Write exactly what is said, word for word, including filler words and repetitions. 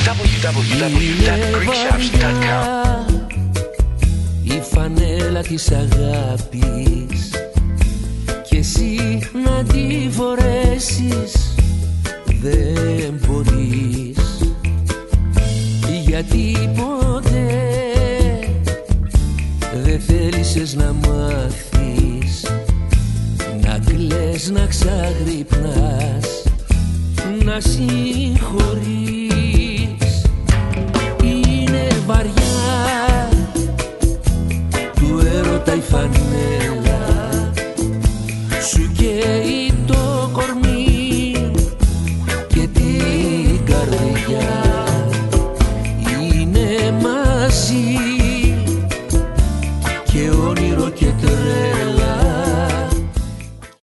double-u double-u double-u τελεία greek shops τελεία com. Η φανέλα της αγάπης κι εσύ να τη φορέσεις δεν μπορείς, γιατί ποτέ δεν θέλησες να μάθεις να κλαις, να ξαγρυπνάς, να συγχωρείς.